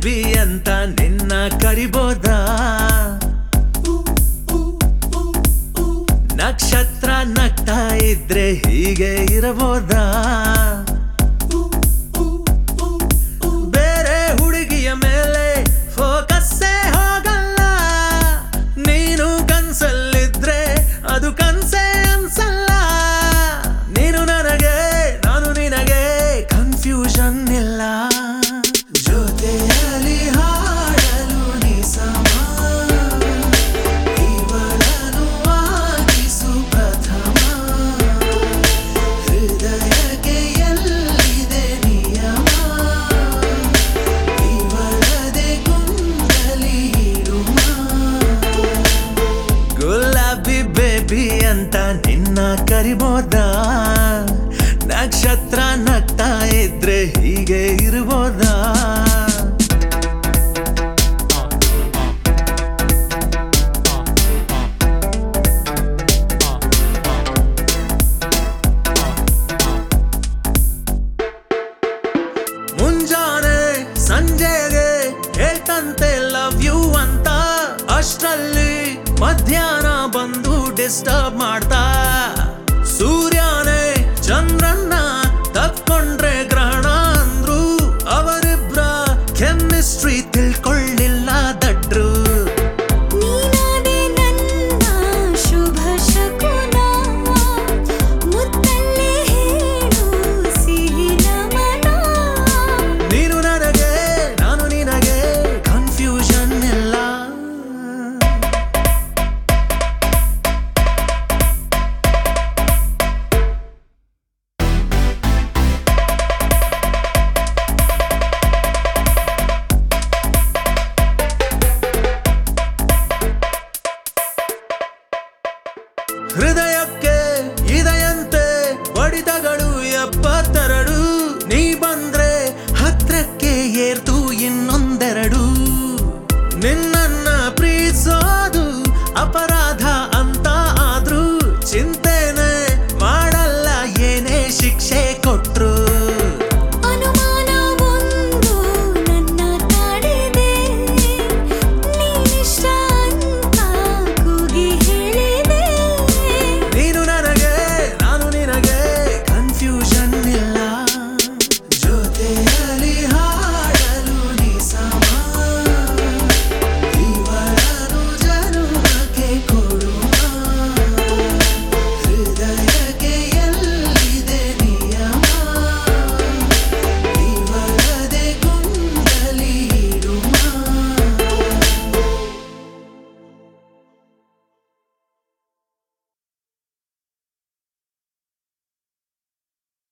Baby ಅಂತ ನಿನ್ನ ಕರಿಬೋದಾ? ನಕ್ಷತ್ರ ನಗ್ತಾ ಇದ್ರೆ ಹೀಗೆ ಇರಬಹುದಾ? ಬೇರೆ ಹುಡುಗಿಯ ಮೇಲೆ ಫೋಕಸ್ಸೇ ಹೋಗಲ್ಲ. ನೀನು ಕನ್ಸಲ್ಲಿದ್ರೆ ಅದು ಕನ್ಸೇ ಅನ್ಸಲ್ಲ. ನೀನು ನನಗೆ ನಾನು ನಿನಗೆ ಕನ್ಫ್ಯೂಷನ್ ಇಲ್ಲ. ಜೊತೆಯಲ್ಲಿ ಹಾಡಲು ನೀ ಸಮ, ಇವಳನು ಆಗಿಸು ಪ್ರಥಮ. ಹೃದಯಕ್ಕೆ ಎಲ್ಲಿದೆ ನಿಯಮ, ಇವಳದೆ ಕುಂಡಲಿ ಇಡುಮ. ಗುಲಾಬಿ ಬೇಬಿ ಅಂತ ನಿನ್ನ ಕರಿಬೋದಾ? ನಕ್ಷತ್ರ ನಗ್ತಾ ಇದ್ರೆ ಹೀಗೆ ಇರಬಹುದಾ? ಮುಂಜಾನೆ ಸಂಜೆಗೆ ಹೇಳ್ತಂತೆ ಲವ್ ಯು ಅಂತ, ಅಷ್ಟರಲ್ಲಿ ಮಧ್ಯಾಹ್ನ ಬಂದು ಡಿಸ್ಟರ್ಬ್ ಮಾಡ್ತಾ